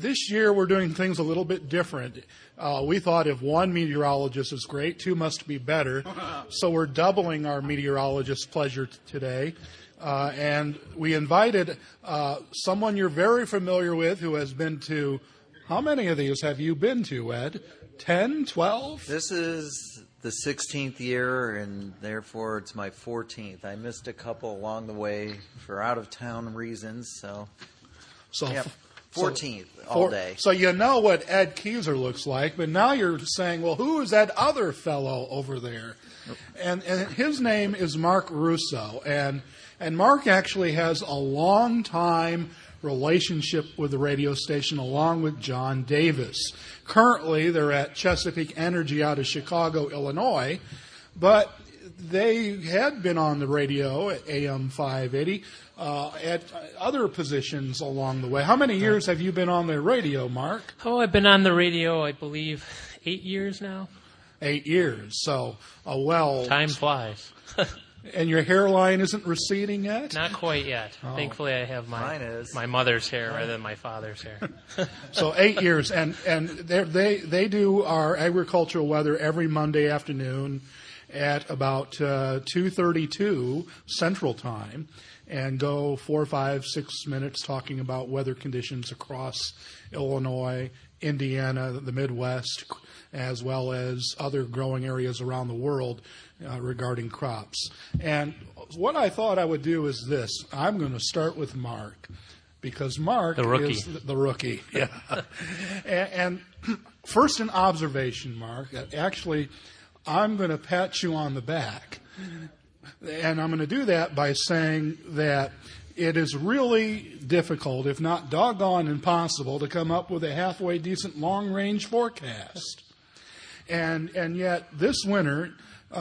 this year we're doing things a little bit different. We thought if one meteorologist is great, two must be better. So we're doubling our meteorologist's pleasure today. And we invited someone you're very familiar with who has been to, how many of these have you been to, Ed? 10, 12? This is the 16th year, and therefore it's my 14th. I missed a couple along the way for out-of-town reasons, so yeah, 14th all day. So you know what Ed Keyser looks like, but now you're saying, well, who is that other fellow over there? And his name is Mark Russo, and Mark actually has a long time relationship with the radio station along with John Davis. Currently, they're at Chesapeake Energy out of Chicago, Illinois, but they had been on the radio at AM 580 at other positions along the way. How many years have you been on the radio, Mark? Oh, I've been on the radio, I believe, 8 years now. 8 years, so Time flies. And your hairline isn't receding yet? Not quite yet. Oh. Thankfully, I have my mother's hair rather than my father's hair. So 8 years, and they do our agricultural weather every Monday afternoon at about 2:32 Central Time, and go 4, 5, 6 minutes talking about weather conditions across Illinois, Indiana, the Midwest, as well as other growing areas around the world regarding crops. And what I thought I would do is this. I'm going to start with Mark, because Mark is the rookie. Yeah. and first an observation, Mark. Actually, I'm going to pat you on the back. And I'm going to do that by saying that it is really difficult, if not doggone impossible, to come up with a halfway decent long-range forecast. And yet this winter,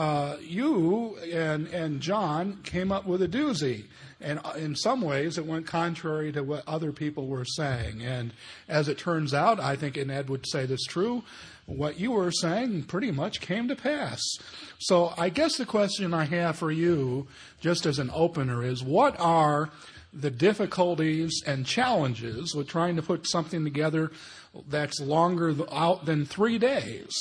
you and John came up with a doozy. And in some ways, it went contrary to what other people were saying. And as it turns out, I think, and Ed would say this true, what you were saying pretty much came to pass. So I guess the question I have for you, just as an opener, is what are the difficulties and challenges with trying to put something together that's longer out than 3 days?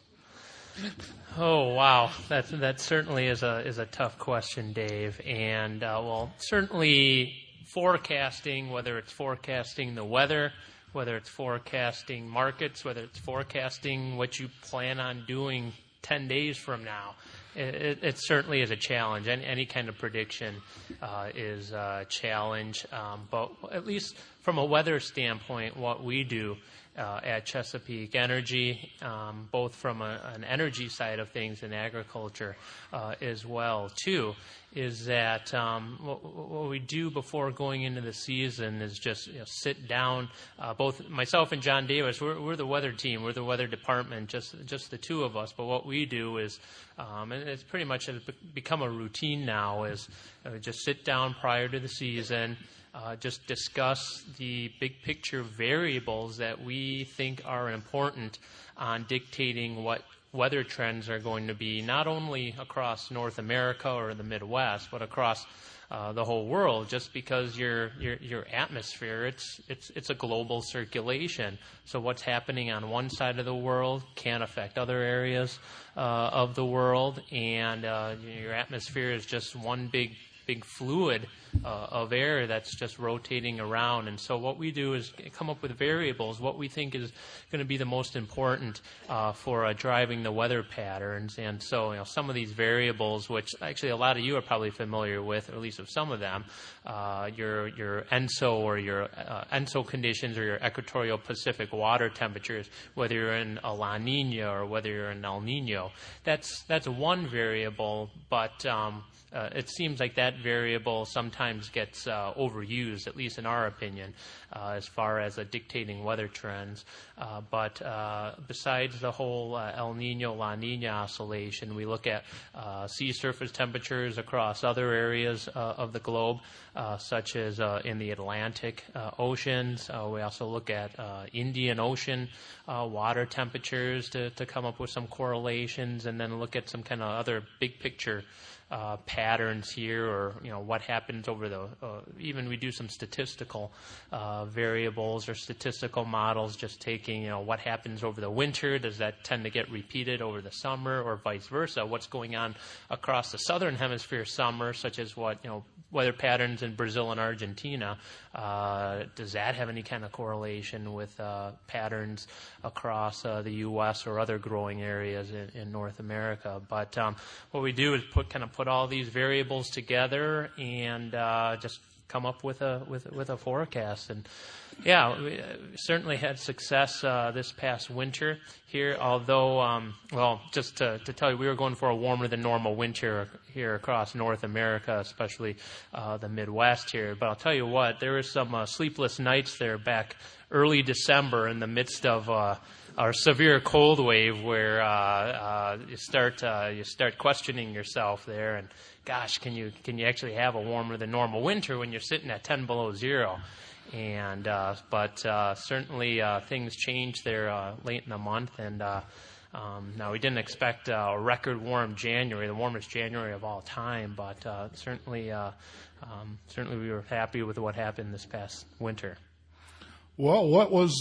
Oh, wow. That certainly is a tough question, Dave. And, certainly forecasting, whether it's forecasting the weather, whether it's forecasting markets, whether it's forecasting what you plan on doing 10 days from now, it certainly is a challenge. Any kind of prediction is a challenge. But at least from a weather standpoint, what we do at Chesapeake Energy, both from an energy side of things and agriculture as well, too, is that what we do before going into the season is just sit down. Both myself and John Davis, we're the weather team, we're the weather department, just the two of us. But what we do is, and it's pretty much become a routine now, is just sit down prior to the season. Just discuss the big picture variables that we think are important on dictating what weather trends are going to be, not only across North America or the Midwest, but across the whole world. Just because your atmosphere, it's a global circulation. So what's happening on one side of the world can affect other areas of the world, and your atmosphere is just one big fluid of air that's just rotating around. And so what we do is come up with variables, what we think is going to be the most important for driving the weather patterns. And so some of these variables, which actually a lot of you are probably familiar with, or at least of some of them, your ENSO or your ENSO conditions, or your equatorial Pacific water temperatures, whether you're in a La Nina or whether you're in El Nino. That's one variable, but it seems like that variable sometimes gets overused, at least in our opinion, as far as dictating weather trends. But besides the whole El Nino, La Nina oscillation, we look at sea surface temperatures across other areas of the globe, such as in the Atlantic oceans. We also look at Indian Ocean water temperatures to come up with some correlations, and then look at some kind of other big picture patterns here, or what happens over the even we do some statistical variables or statistical models, just taking what happens over the winter. Does that tend to get repeated over the summer, or vice versa? What's going on across the southern hemisphere summer, such as weather patterns in Brazil and Argentina? Does that have any kind of correlation with patterns across the U.S. or other growing areas in North America? But what we do is put all these variables together and just come up with a forecast. And we certainly had success this past winter here, although, just to tell you, we were going for a warmer than normal winter here across North America, especially the Midwest here. But I'll tell you what, there were some sleepless nights there back early December in the midst of our severe cold wave, where you start questioning yourself there, and gosh, can you actually have a warmer than normal winter when you're sitting at 10 below zero? And but certainly things changed there late in the month, and now we didn't expect a record warm January, the warmest January of all time, but certainly we were happy with what happened this past winter. Well, what was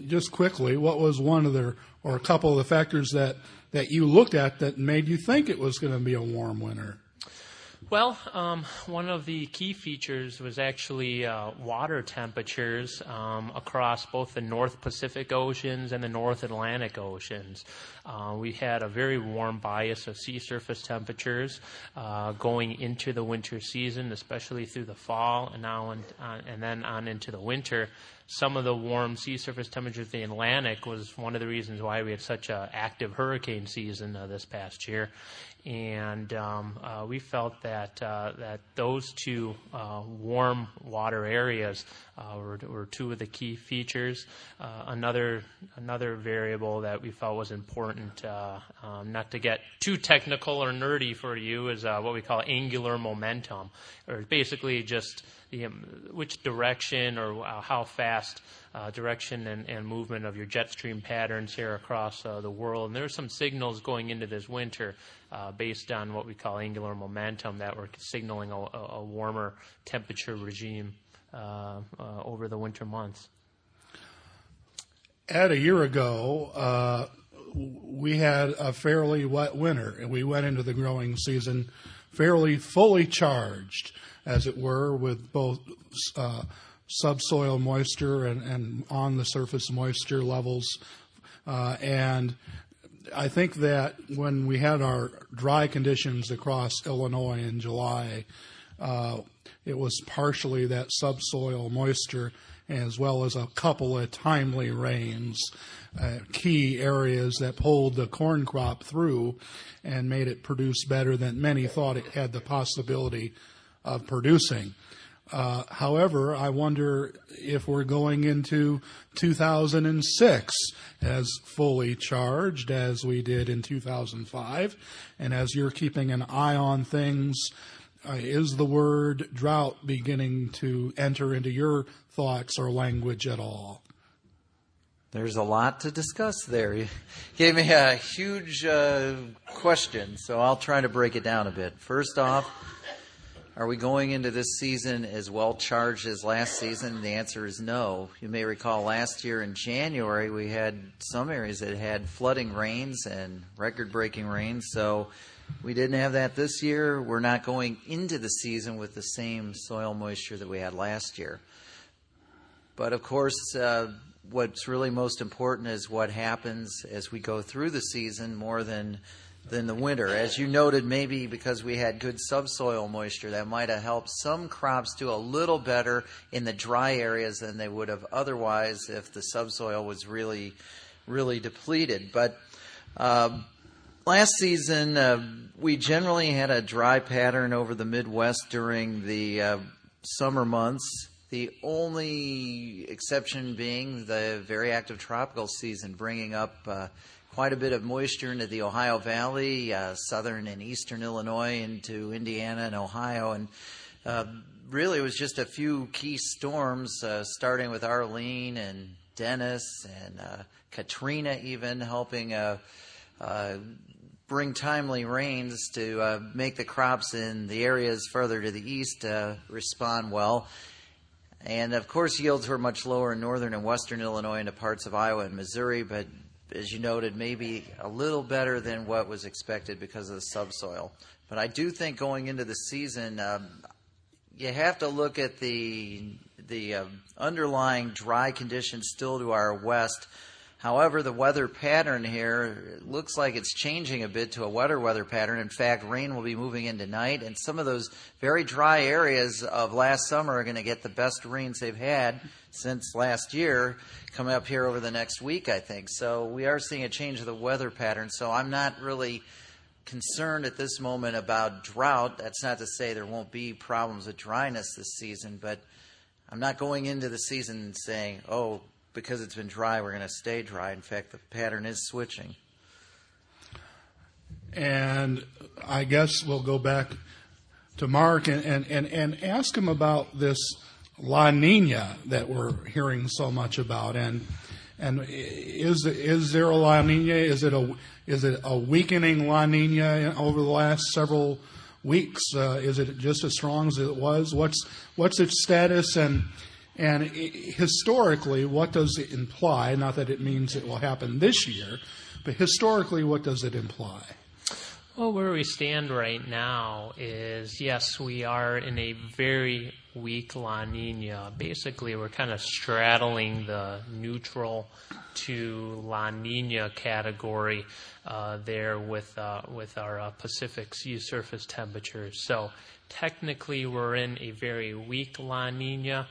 one of or a couple of the factors that you looked at that made you think it was going to be a warm winter? Well, one of the key features was actually water temperatures across both the North Pacific Oceans and the North Atlantic Oceans. We had a very warm bias of sea surface temperatures going into the winter season, especially through the fall and then on into the winter. Some of the warm sea surface temperatures in the Atlantic was one of the reasons why we had such an active hurricane season this past year. And we felt that those two warm water areas were two of the key features. Another variable that we felt was important, not to get too technical or nerdy for you, is what we call angular momentum, or basically just which direction or how fast direction and movement of your jet stream patterns here across the world. And there were some signals going into this winter based on what we call angular momentum that were signaling a warmer temperature regime over the winter months. At a year ago, we had a fairly wet winter, and we went into the growing season fairly fully charged, as it were, with both subsoil moisture and on the surface moisture levels. And I think that when we had our dry conditions across Illinois in July, it was partially that subsoil moisture, as well as a couple of timely rains, key areas that pulled the corn crop through and made it produce better than many thought it had the possibility of producing. However, I wonder if we're going into 2006 as fully charged as we did in 2005, and as you're keeping an eye on things, is the word drought beginning to enter into your thoughts or language at all? There's a lot to discuss there. You gave me a huge question, so I'll try to break it down a bit. First off, are we going into this season as well charged as last season? The answer is no. You may recall last year in January we had some areas that had flooding rains and record-breaking rains, so we didn't have that this year. We're not going into the season with the same soil moisture that we had last year. But of course, what's really most important is what happens as we go through the season more than the winter. As you noted, maybe because we had good subsoil moisture, that might have helped some crops do a little better in the dry areas than they would have otherwise if the subsoil was really, really depleted. But last season, we generally had a dry pattern over the Midwest during the summer months. The only exception being the very active tropical season, bringing up quite a bit of moisture into the Ohio Valley, southern and eastern Illinois, into Indiana and Ohio. And really it was just a few key storms, starting with Arlene and Dennis and Katrina even, helping bring timely rains to make the crops in the areas further to the east respond well. And, of course, yields were much lower in northern and western Illinois and to parts of Iowa and Missouri, but as you noted, maybe a little better than what was expected because of the subsoil. But I do think going into the season, you have to look at the underlying dry conditions still to our west. However, the weather pattern here looks like it's changing a bit to a wetter weather pattern. In fact, rain will be moving in tonight, and some of those very dry areas of last summer are going to get the best rains they've had since last year coming up here over the next week, I think. So we are seeing a change of the weather pattern. So I'm not really concerned at this moment about drought. That's not to say there won't be problems with dryness this season, but I'm not going into the season saying, oh, because it's been dry, we're going to stay dry. In fact, the pattern is switching. And I guess we'll go back to Mark and ask him about this La Nina that we're hearing so much about. And is there a La Nina? Is it a weakening La Nina over the last several weeks? Is it just as strong as it was? What's its status? And historically, what does it imply? Not that it means it will happen this year, but historically, what does it imply? Well, where we stand right now is, yes, we are in a very weak La Nina. Basically, we're kind of straddling the neutral to La Nina category there with our Pacific sea surface temperatures. So technically, we're in a very weak La Nina.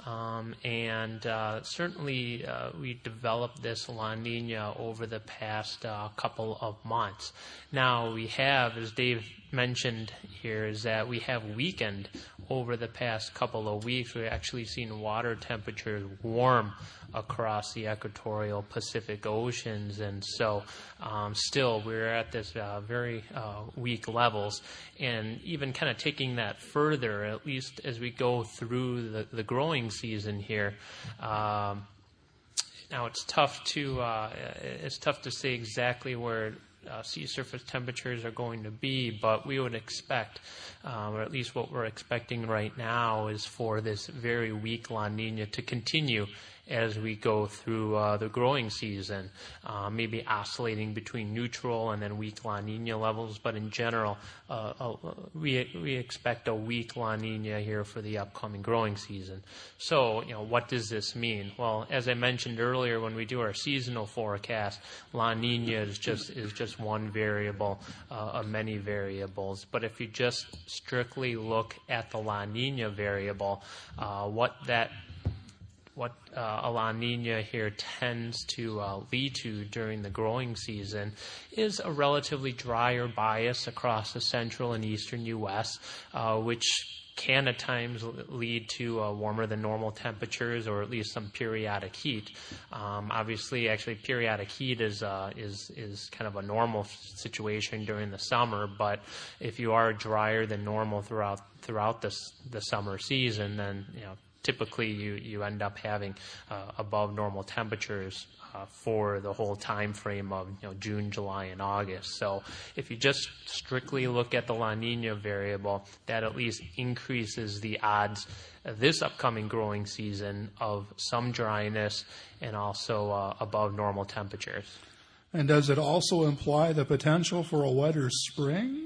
Certainly we developed this La Nina over the past couple of months. Now we have, as Dave mentioned here, is that we have weakened over the past couple of weeks. We've actually seen water temperatures warm across the equatorial Pacific Oceans, and so still we're at this very weak levels. And even kind of taking that further, at least as we go through the growing season here, now it's tough to say exactly where sea surface temperatures are going to be, but we would expect, or at least what we're expecting right now, is for this very weak La Nina to continue as we go through the growing season, maybe oscillating between neutral and then weak La Nina levels. But in general, we expect a weak La Nina here for the upcoming growing season. So, what does this mean? Well, as I mentioned earlier, when we do our seasonal forecast, La Nina is just one variable of many variables. But if you just strictly look at the La Nina variable, what a La Nina here tends to lead to during the growing season is a relatively drier bias across the central and eastern U.S., which can at times lead to warmer than normal temperatures, or at least some periodic heat. Obviously, actually, periodic heat is kind of a normal situation during the summer. But if you are drier than normal throughout the summer season, then typically you end up having above normal temperatures for the whole time frame of June, July, and August. So if you just strictly look at the La Nina variable, that at least increases the odds this upcoming growing season of some dryness and also above normal temperatures. And does it also imply the potential for a wetter spring?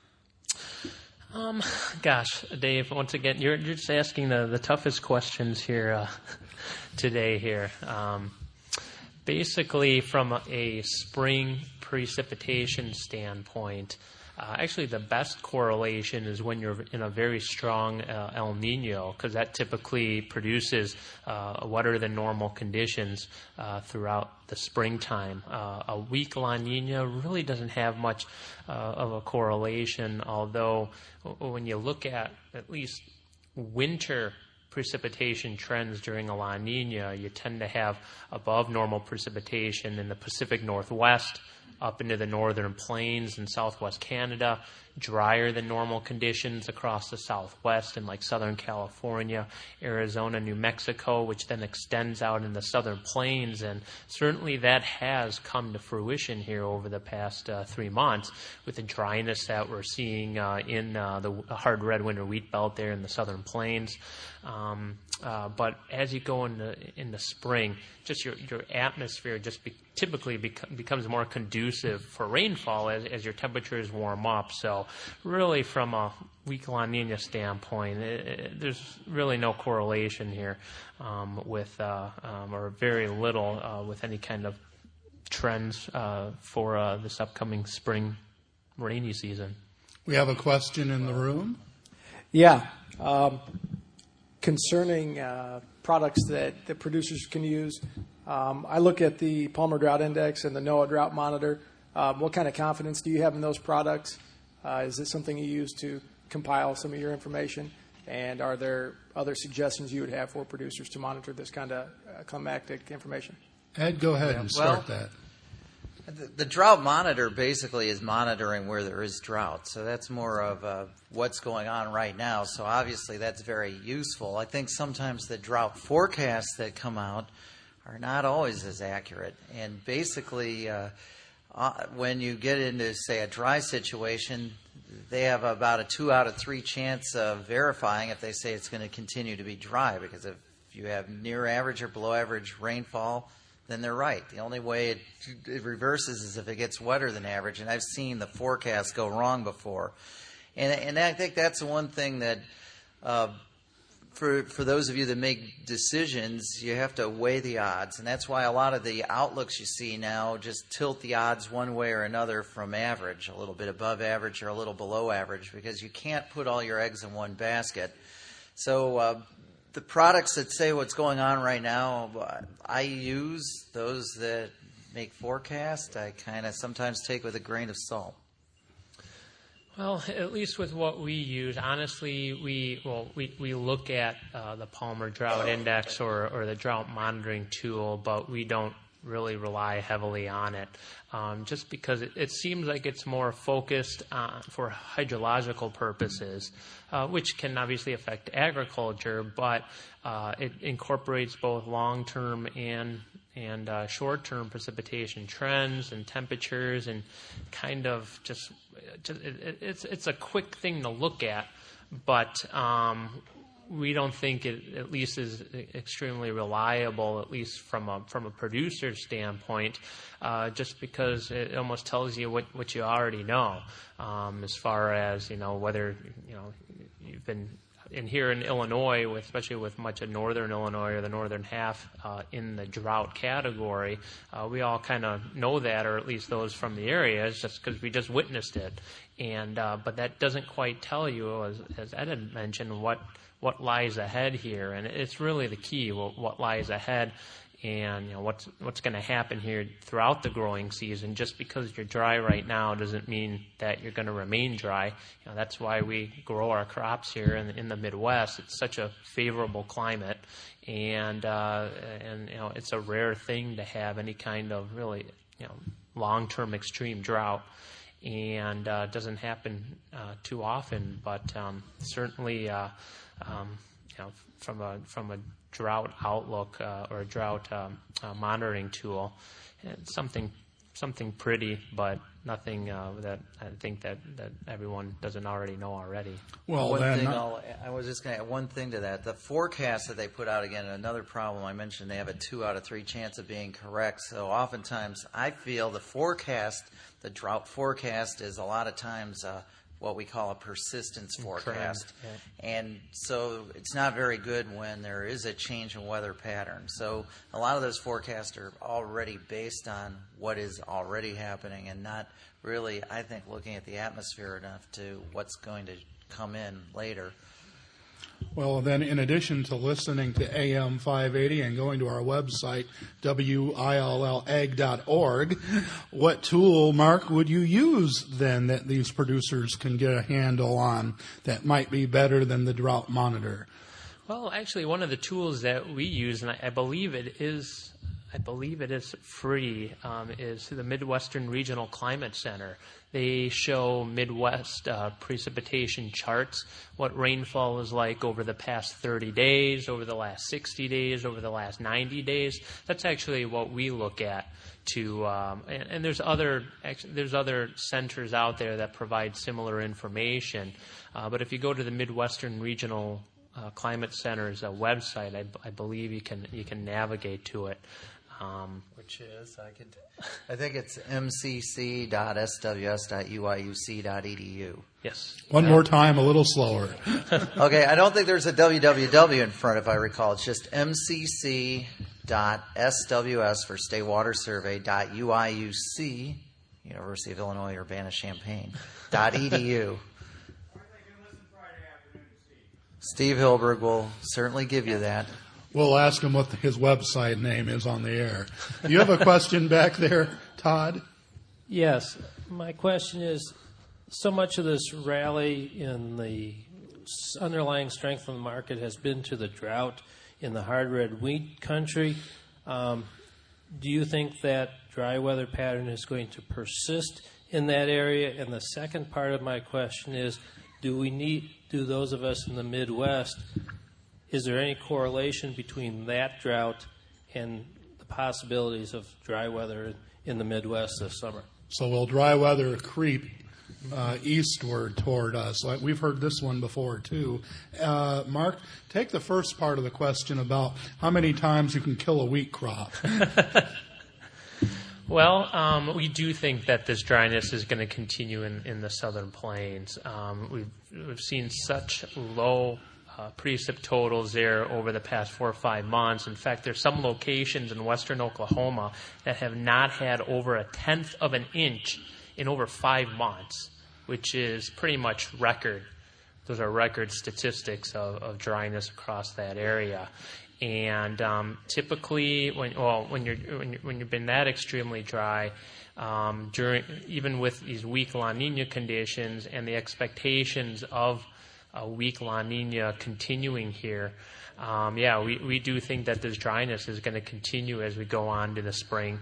Gosh, Dave, once again, you're just asking the toughest questions here today here. Basically, from a spring precipitation standpoint, actually the best correlation is when you're in a very strong El Nino, because that typically produces wetter than normal conditions throughout the springtime. A weak La Nina really doesn't have much of a correlation, although when you look at least winter precipitation trends during a La Nina, you tend to have above normal precipitation in the Pacific Northwest, up into the northern plains in southwest Canada. drier than normal conditions across the Southwest and like Southern California, Arizona, New Mexico, which then extends out in the Southern Plains. And certainly that has come to fruition here over the past 3 months with the dryness that we're seeing in the hard red winter wheat belt there in the Southern Plains. But as you go into spring, just your atmosphere just typically becomes more conducive for rainfall as your temperatures warm up. So really from a week La Nina standpoint, there's really no correlation here with or very little with any kind of trends for this upcoming spring rainy season. We have a question in the room. Yeah. Concerning products that producers can use, I look at the Palmer Drought Index and the NOAA Drought Monitor. What kind of confidence do you have in those products? Is it something you use to compile some of your information? And are there other suggestions you would have for producers to monitor this kind of climatic information? Ed, go ahead and start that. The drought monitor basically is monitoring where there is drought. So that's more of what's going on right now. So obviously that's very useful. I think sometimes the drought forecasts that come out are not always as accurate. And basically when you get into, say, a dry situation, they have about a 2 out of 3 chance of verifying if they say it's going to continue to be dry. Because if you have near average or below average rainfall, then they're right. The only way it reverses is if it gets wetter than average, and I've seen the forecast go wrong before. And I think that's the one thing that, for those of you that make decisions, you have to weigh the odds, and that's why a lot of the outlooks you see now just tilt the odds one way or another from average, a little bit above average or a little below average, because you can't put all your eggs in one basket. So the products that say what's going on right now, I use those that make forecasts. I kind of sometimes take with a grain of salt. Well, at least with what we use, honestly, we look at the Palmer Drought Index or the drought monitoring tool, but we don't really rely heavily on it, just because it seems like it's more focused for hydrological purposes, which can obviously affect agriculture, but it incorporates both long-term and short-term precipitation trends and temperatures, and kind of just it's a quick thing to look at, but we don't think it at least is extremely reliable, at least from a producer's standpoint, just because it almost tells you what you already know, as far as whether you've been in here in Illinois, especially with much of northern Illinois or the northern half in the drought category. We all kind of know that, or at least those from the area, just because we just witnessed it. And but that doesn't quite tell you, as Ed had mentioned, what lies ahead here, and it's really the key. What lies ahead, and what's going to happen here throughout the growing season. Just because you're dry right now doesn't mean that you're going to remain dry. That's why we grow our crops here in the Midwest. It's such a favorable climate, and it's a rare thing to have any kind of really long-term extreme drought. And it doesn't happen too often, but certainly, from a drought outlook or a drought monitoring tool, it's something pretty, but nothing that I think that everyone doesn't already know already. Well, I was just going to add one thing to that. The forecast that they put out, again, another problem I mentioned, they have a 2 out of 3 chance of being correct. So oftentimes I feel the drought forecast is a lot of times what we call a persistence forecast. And so it's not very good when there is a change in weather pattern. So a lot of those forecasts are already based on what is already happening and not really, I think, looking at the atmosphere enough to what's going to come in later. Well, then, in addition to listening to AM 580 and going to our website, willag.org, what tool, Mark, would you use then that these producers can get a handle on that might be better than the drought monitor? Well, actually, one of the tools that we use, and I believe it is I believe it is free, is the Midwestern Regional Climate Center. They show Midwest precipitation charts, what rainfall is like over the past 30 days, over the last 60 days, over the last 90 days. That's actually what we look at. And there's other centers out there that provide similar information. But if you go to the Midwestern Regional Climate Center's website, I believe you can navigate to it. Which is, I think it's mcc.sws.uiuc.edu. Yes. One more time, a little slower. Okay, I don't think there's a www in front, if I recall. It's just mcc.sws for State Water Survey.uiuc, University of Illinois Urbana-Champaign, .edu. Steve Hilberg will certainly give you that. We'll ask him what his website name is on the air. You have a question back there, Todd? Yes. My question is, so much of this rally in the underlying strength of the market has been to the drought in the hard red wheat country. Do you think that dry weather pattern is going to persist in that area? And the second part of my question is, do those of us in the Midwest, is there any correlation between that drought and the possibilities of dry weather in the Midwest this summer? So will dry weather creep eastward toward us? Like we've heard this one before, too. Mark, take the first part of the question about how many times you can kill a wheat crop. Well, we do think that this dryness is going to continue in the southern plains. We've seen such low precip totals there over the past 4 or 5 months. In fact, there's some locations in western Oklahoma that have not had over 1/10 of an inch in over 5 months, which is pretty much record. Those are record statistics of dryness across that area. And typically, when you've been that extremely dry, even with these weak La Nina conditions and the expectations of a weak La Nina continuing here, we do think that this dryness is going to continue as we go on to the spring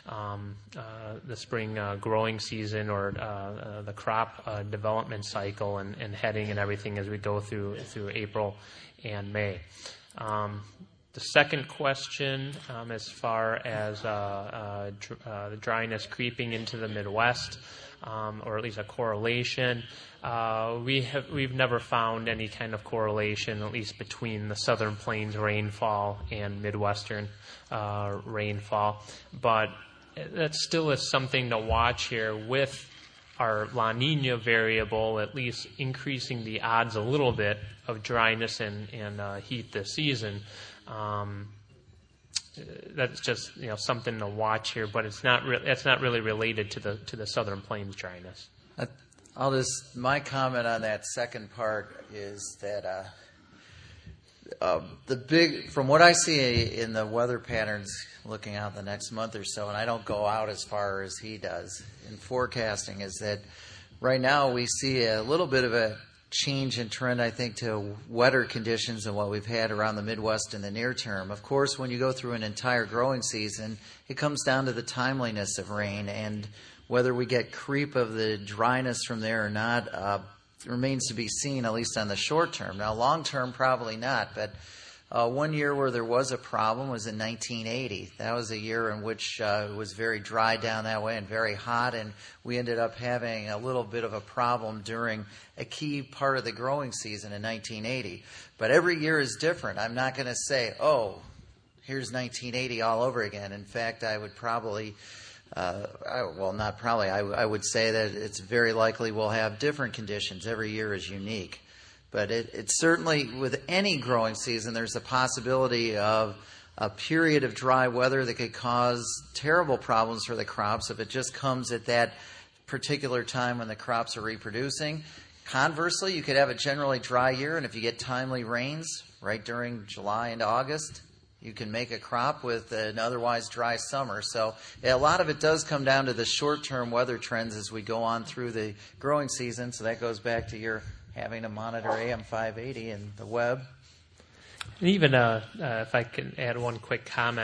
growing season or the crop development cycle and heading and everything as we go through April and May. The second question, as far as the dryness creeping into the Midwest, or at least a correlation, we've never found any kind of correlation, at least between the Southern Plains rainfall and Midwestern rainfall. But that still is something to watch here with our La Nina variable, at least increasing the odds a little bit of dryness and heat this season. That's just something to watch here, but it's not that's not really related to the Southern Plains dryness. My comment on that second part is that from what I see in the weather patterns looking out the next month or so, and I don't go out as far as he does in forecasting, is that right now we see a little bit of a change in trend, I think, to wetter conditions than what we've had around the Midwest in the near term. Of course, when you go through an entire growing season, it comes down to the timeliness of rain, and whether we get creep of the dryness from there or not remains to be seen, at least on the short term. Now, long term, probably not, but one year where there was a problem was in 1980. That was a year in which it was very dry down that way and very hot, and we ended up having a little bit of a problem during a key part of the growing season in 1980. But every year is different. I'm not going to say, here's 1980 all over again. In fact, I would probably, I would say that it's very likely we'll have different conditions. Every year is unique. But it's certainly, with any growing season, there's a possibility of a period of dry weather that could cause terrible problems for the crops if it just comes at that particular time when the crops are reproducing. Conversely, you could have a generally dry year, and if you get timely rains right during July and August, you can make a crop with an otherwise dry summer. So a lot of it does come down to the short-term weather trends as we go on through the growing season. So that goes back to your having to monitor AM 580 and the web. And even if I can add one quick comment,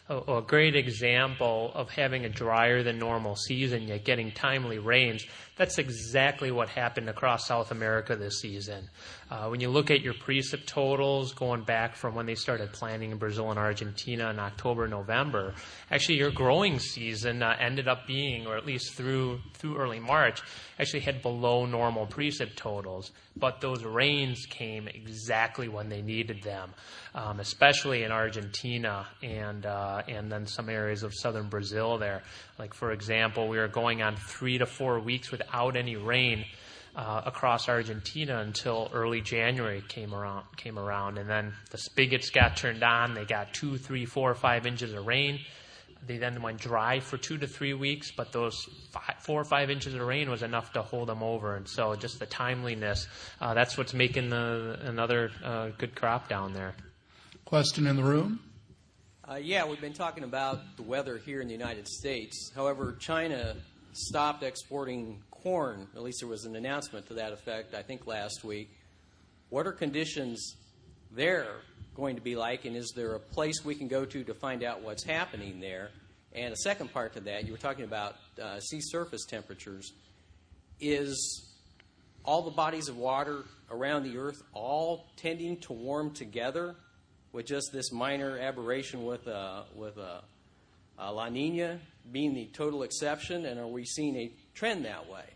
a great example of having a drier than normal season yet getting timely rains. That's exactly what happened across South America this season. When you look at your precip totals going back from when they started planting in Brazil and Argentina in October, November, actually your growing season ended up being, or at least through early March, actually had below normal precip totals. But those rains came exactly when they needed them, especially in Argentina and then some areas of southern Brazil there. Like, for example, we were going on 3 to 4 weeks without any rain across Argentina until early January came around. And then the spigots got turned on. They got 2, 3, 4, 5 inches of rain. They then went dry for 2 to 3 weeks, but those 4 or 5 inches of rain was enough to hold them over. And so just the timeliness, that's what's making another good crop down there. Question in the room? Yeah, we've been talking about the weather here in the United States. However, China stopped exporting corn. At least there was an announcement to that effect, I think, last week. What are conditions there going to be like, and is there a place we can go to find out what's happening there? And a second part to that, you were talking about sea surface temperatures. Is all the bodies of water around the Earth all tending to warm together with just this minor aberration with a La Nina being the total exception, and are we seeing a trend that way?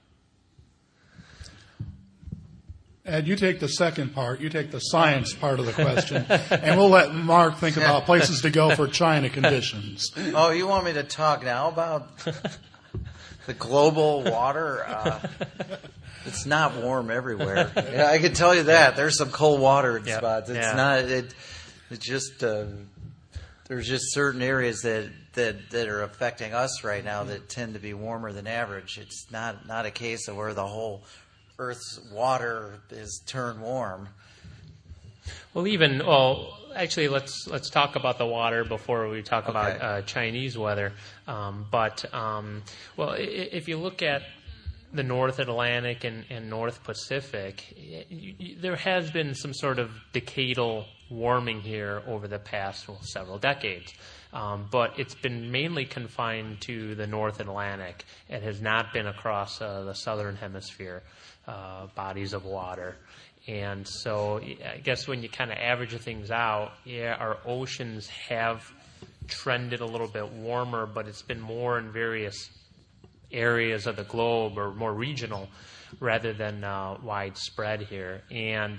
Ed, you take the second part. You take the science part of the question, and we'll let Mark think about places to go for China conditions. Oh, you want me to talk now about the global water? It's not warm everywhere. Yeah, I can tell you that. There's some cold water in spots. It's not. It's just there's just certain areas that are affecting us right now that tend to be warmer than average. It's not a case of where the whole Earth's water is turned warm. Actually, let's talk about the water before we talk about Chinese weather. If you look at the North Atlantic and North Pacific, there has been some sort of decadal warming here over the past several decades. But it's been mainly confined to the North Atlantic. It has not been across the southern hemisphere bodies of water. And so I guess when you kind of average things out, our oceans have trended a little bit warmer, but it's been more in various areas of the globe or more regional rather than widespread here. And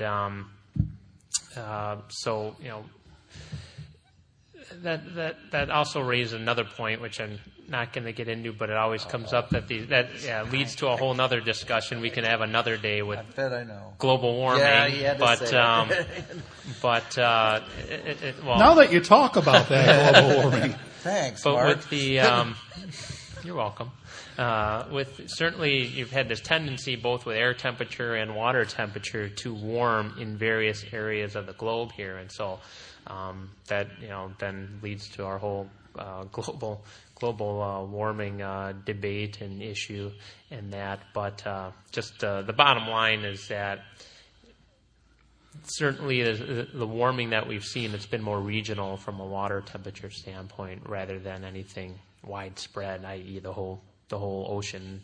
that also raises another point, which I'm not going to get into, but it always comes up that leads to a whole other discussion. We can have another day with global warming. Yeah, now that you talk about that global warming, thanks, but Mark. With the you're welcome. Certainly, you've had this tendency, both with air temperature and water temperature, to warm in various areas of the globe here, and so that then leads to our whole global warming debate and issue and that. But the bottom line is that certainly the warming that we've seen, it's been more regional from a water temperature standpoint rather than anything widespread, i.e. the whole ocean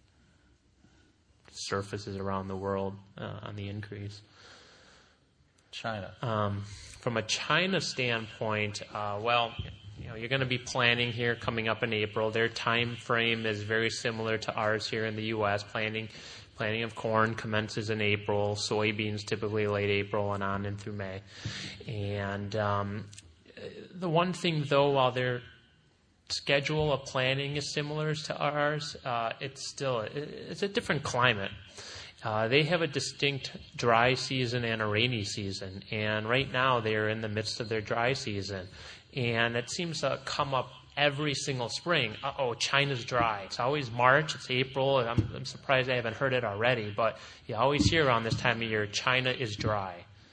surfaces around the world on the increase. China. From a China standpoint, you're going to be planting here coming up in April. Their time frame is very similar to ours here in the U.S. Planting of corn commences in April. Soybeans typically late April and on and through May. And the one thing, though, while their schedule of planting is similar to ours, it's a different climate. They have a distinct dry season and a rainy season, and right now they're in the midst of their dry season. And it seems to come up every single spring. China's dry. It's always March, it's April, and I'm surprised I haven't heard it already, but you always hear around this time of year, China is dry.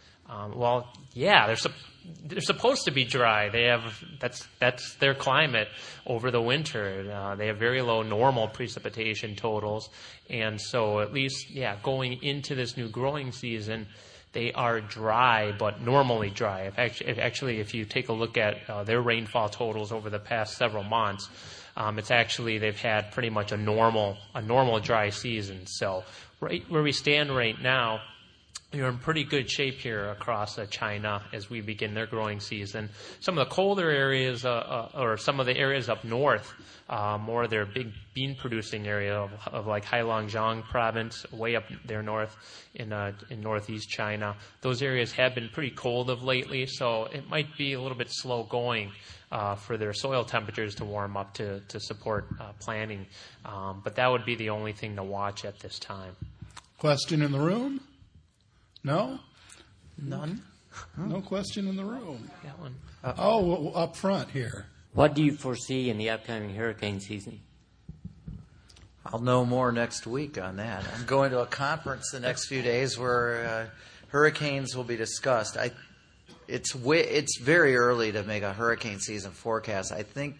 They're supposed to be dry. That's their climate over the winter. They have very low normal precipitation totals, and so at least going into this new growing season, They are dry, but normally dry. If you take a look at their rainfall totals over the past several months, it's actually they've had pretty much a normal dry season. So right where we stand right now, you're in pretty good shape here across China as we begin their growing season. Some of the colder areas, or some of the areas up north, more of their big bean-producing area of like Heilongjiang province, way up there north in northeast China. Those areas have been pretty cold of lately, so it might be a little bit slow going for their soil temperatures to warm up to support planting. But that would be the only thing to watch at this time. Question in the room? No? None? No question in the room. That one. Up front here. What do you foresee in the upcoming hurricane season? I'll know more next week on that. I'm going to a conference the next few days where hurricanes will be discussed. It's very early to make a hurricane season forecast. I think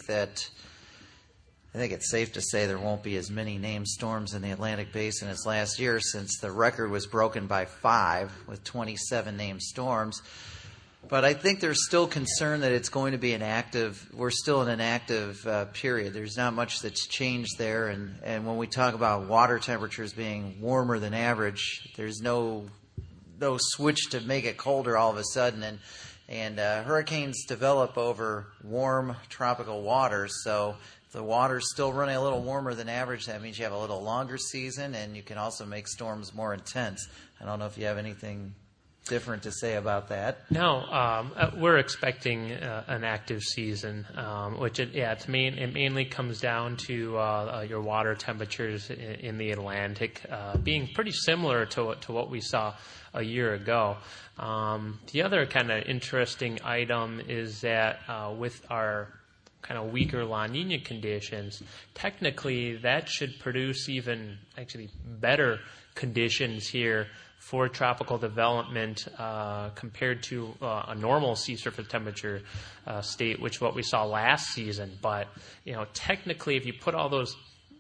it's safe to say there won't be as many named storms in the Atlantic Basin as last year, since the record was broken by 5 with 27 named storms. But I think there's still concern that it's going to be we're still in an active period. There's not much that's changed there. And when we talk about water temperatures being warmer than average, there's no switch to make it colder all of a sudden. And hurricanes develop over warm tropical waters, so the water's still running a little warmer than average. That means you have a little longer season, and you can also make storms more intense. I don't know if you have anything different to say about that. No, we're expecting an active season, which it mainly comes down to your water temperatures in the Atlantic being pretty similar to what we saw a year ago. The other kind of interesting item is that with our kind of weaker La Nina conditions, technically that should produce even actually better conditions here for tropical development compared to a normal sea surface temperature state, which what we saw last season. But technically, if you put all those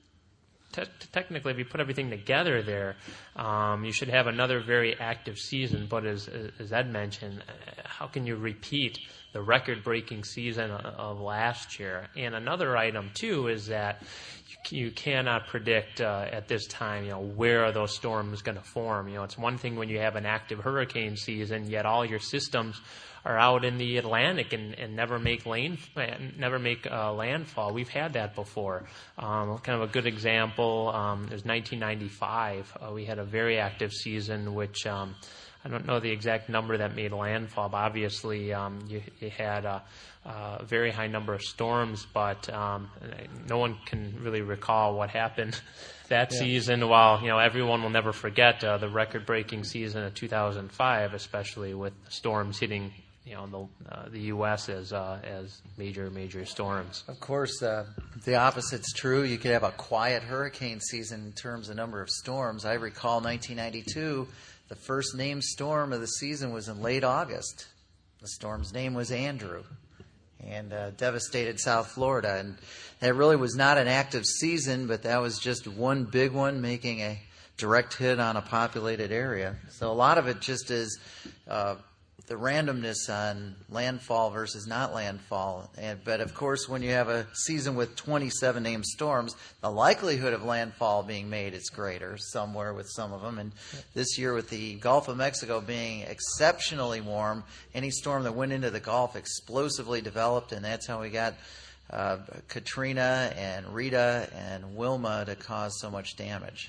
if you put everything together there, you should have another very active season. But as Ed mentioned, how can you repeat the record-breaking season of last year? And another item, too, is that you cannot predict at this time, where are those storms going to form. It's one thing when you have an active hurricane season, yet all your systems are out in the Atlantic and never make landfall. We've had that before. Kind of a good example is 1995. We had a very active season, which I don't know the exact number that made landfall, but obviously you had a very high number of storms, but no one can really recall what happened that season. While everyone will never forget the record-breaking season of 2005, especially with storms hitting the U.S. as major storms. Of course, the opposite's true. You could have a quiet hurricane season in terms of number of storms. I recall 1992. The first named storm of the season was in late August. The storm's name was Andrew, and devastated South Florida. And that really was not an active season, but that was just one big one making a direct hit on a populated area. So a lot of it just is the randomness on landfall versus not landfall. But of course, when you have a season with 27 named storms, the likelihood of landfall being made is greater somewhere with some of them. And this year, with the Gulf of Mexico being exceptionally warm, any storm that went into the Gulf explosively developed, and that's how we got Katrina and Rita and Wilma to cause so much damage.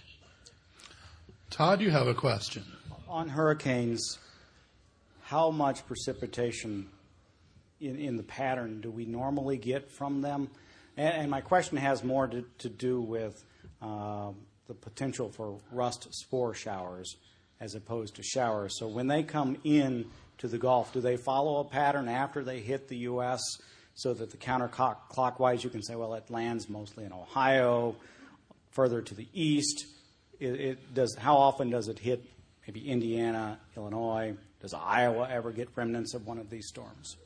Todd, you have a question. On hurricanes, how much precipitation in the pattern do we normally get from them? And my question has more to do with the potential for rust spore showers as opposed to showers. So when they come in to the Gulf, do they follow a pattern after they hit the U.S. so that the counterclockwise you can say, well, it lands mostly in Ohio, further to the east? How often does it hit maybe Indiana, Illinois? Does Iowa ever get remnants of one of these storms?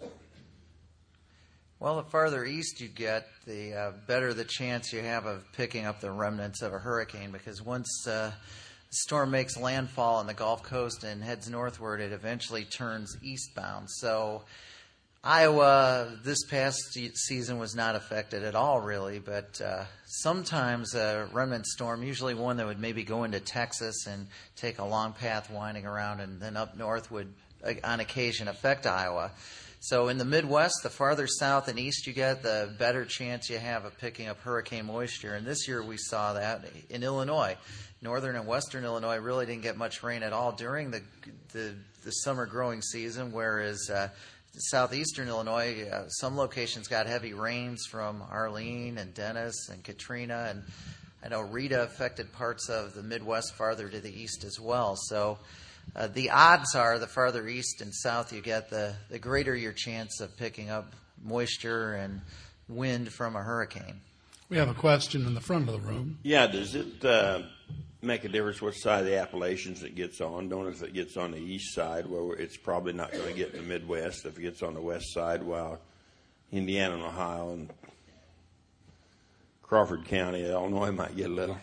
Well, the farther east you get, the better the chance you have of picking up the remnants of a hurricane, because once the storm makes landfall on the Gulf Coast and heads northward, it eventually turns eastbound. So Iowa this past season was not affected at all, really, but sometimes a remnant storm, usually one that would maybe go into Texas and take a long path winding around and then up north, would on occasion affect Iowa. So in the Midwest, the farther south and east you get, the better chance you have of picking up hurricane moisture. And this year we saw that in Illinois. Northern and western Illinois really didn't get much rain at all during the summer growing season, whereas southeastern Illinois, some locations got heavy rains from Arlene and Dennis and Katrina, and I know Rita affected parts of the Midwest farther to the east as well. So the odds are the farther east and south you get, the greater your chance of picking up moisture and wind from a hurricane. We have a question in the front of the room. Yeah, does it make a difference which side of the Appalachians it gets on? Don't know if it gets on the east side, where it's probably not going to get in the Midwest. If it gets on the west side, while Indiana and Ohio and Crawford County, Illinois might get a little.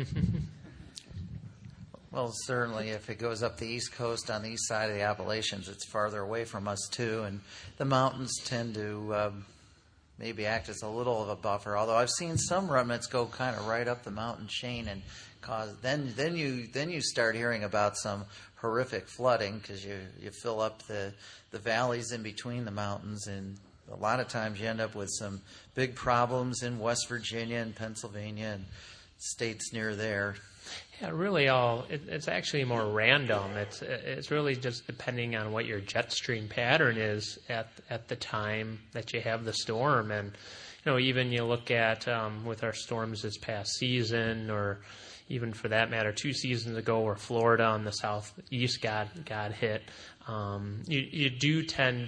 Well, certainly if it goes up the east coast on the east side of the Appalachians, it's farther away from us too, and the mountains tend to maybe act as a little of a buffer, although I've seen some remnants go kind of right up the mountain chain and cause then you start hearing about some horrific flooding because you fill up the valleys in between the mountains, and a lot of times you end up with some big problems in West Virginia and Pennsylvania and states near there. Yeah, really it's actually more random. It's really just depending on what your jet stream pattern is at the time that you have the storm. And even you look at with our storms this past season, or even for that matter 2 seasons ago where Florida on the southeast got hit. You do tend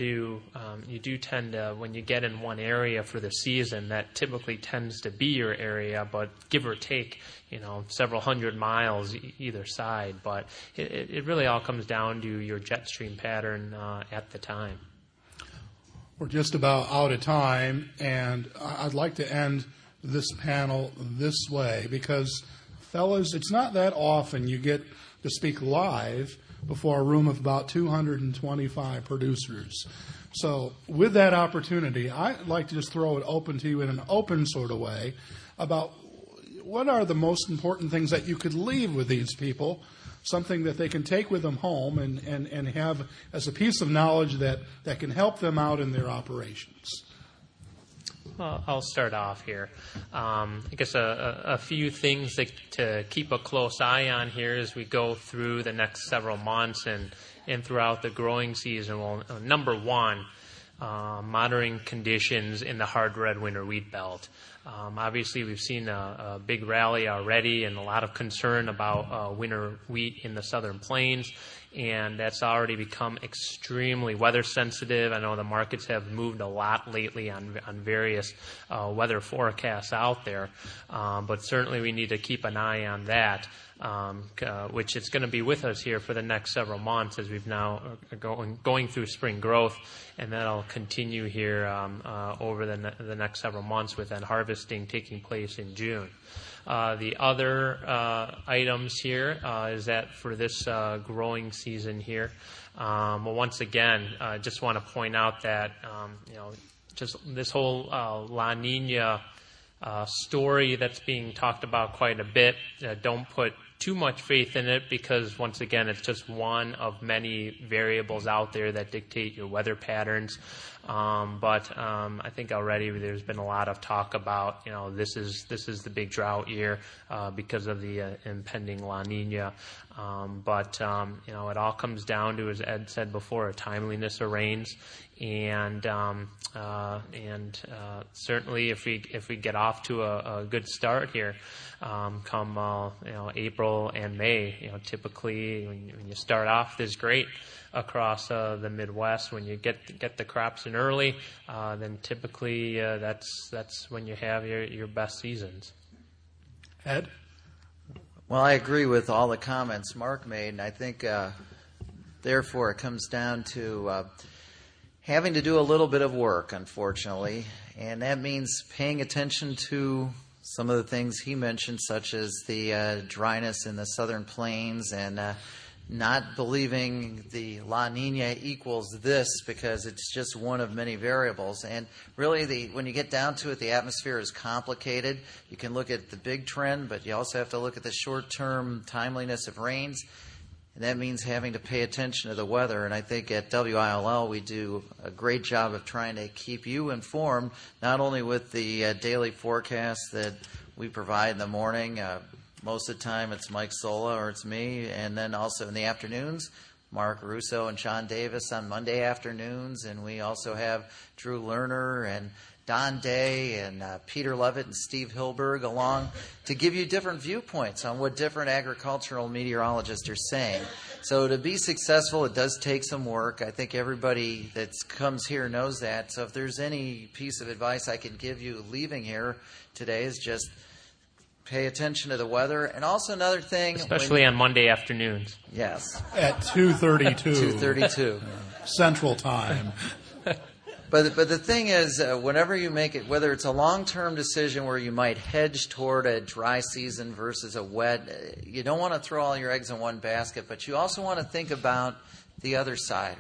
to when you get in one area for the season, that typically tends to be your area, but give or take, several hundred miles either side. But it really all comes down to your jet stream pattern at the time. We're just about out of time, and I'd like to end this panel this way because, fellas, it's not that often you get to speak live before a room of about 225 producers. So with that opportunity, I'd like to just throw it open to you in an open sort of way about what are the most important things that you could leave with these people, something that they can take with them home and have as a piece of knowledge that can help them out in their operations. Well, I'll start off here. I guess a few things to keep a close eye on here as we go through the next several months and throughout the growing season. Well, number one, monitoring conditions in the hard red winter wheat belt. Obviously, we've seen a big rally already and a lot of concern about winter wheat in the southern plains. And that's already become extremely weather sensitive. I know the markets have moved a lot lately on various weather forecasts out there, but certainly we need to keep an eye on that, which is going to be with us here for the next several months as we've now going through spring growth, and that'll continue here over the next several months with that harvesting taking place in June. The other items here is that for this growing season here, well, once again, I just want to point out that just this whole La Nina story that's being talked about quite a bit. Don't put too much faith in it because, once again, it's just one of many variables out there that dictate your weather patterns. But I think already there's been a lot of talk about, this is the big drought year because of the impending La Nina. But it all comes down to, as Ed said before, a timeliness of rains. And certainly if we get off to a good start here, come April and May, typically when you start off this great across the Midwest, when you get the crops in early, then typically that's when you have your best seasons. Ed? Well, I agree with all the comments Mark made, and I think therefore it comes down to having to do a little bit of work, unfortunately, and that means paying attention to some of the things he mentioned, such as the dryness in the southern plains and not believing the La Nina equals this because it's just one of many variables. And really, when you get down to it, the atmosphere is complicated. You can look at the big trend, but you also have to look at the short-term timeliness of rains. And that means having to pay attention to the weather. And I think at WILL we do a great job of trying to keep you informed, not only with the daily forecast that we provide in the morning. Most of the time it's Mike Sola or it's me. And then also in the afternoons, Mark Russo and Sean Davis on Monday afternoons. And we also have Drew Lerner and Don Day and Peter Levitt and Steve Hilberg along to give you different viewpoints on what different agricultural meteorologists are saying. So to be successful, it does take some work. I think everybody that comes here knows that. So if there's any piece of advice I can give you leaving here today is just pay attention to the weather. And also another thing. Especially on Monday afternoons. Yes. At 2:32. 2:32. Central Time. But the thing is, whenever you make it, whether it's a long-term decision where you might hedge toward a dry season versus a wet, you don't want to throw all your eggs in one basket, but you also want to think about the other side.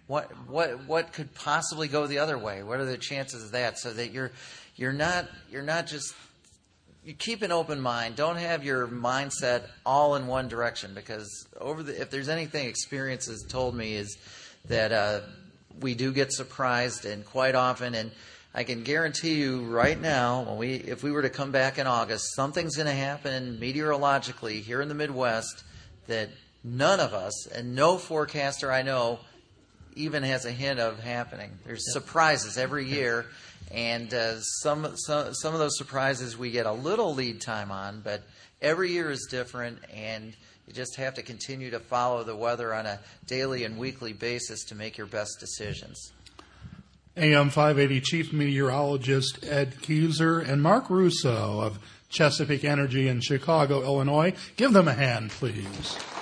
What could possibly go the other way? What are the chances of that? So that you're not just, you keep an open mind. Don't have your mindset all in one direction, because if there's anything experience has told me is that we do get surprised, and quite often, and I can guarantee you right now, if we were to come back in August, something's going to happen meteorologically here in the Midwest that none of us and no forecaster I know even has a hint of happening. There's surprises every year, and some of those surprises we get a little lead time on, but every year is different, and you just have to continue to follow the weather on a daily and weekly basis to make your best decisions. AM 580 Chief Meteorologist Ed Keyser and Mark Russo of Chesapeake Energy in Chicago, Illinois. Give them a hand, please.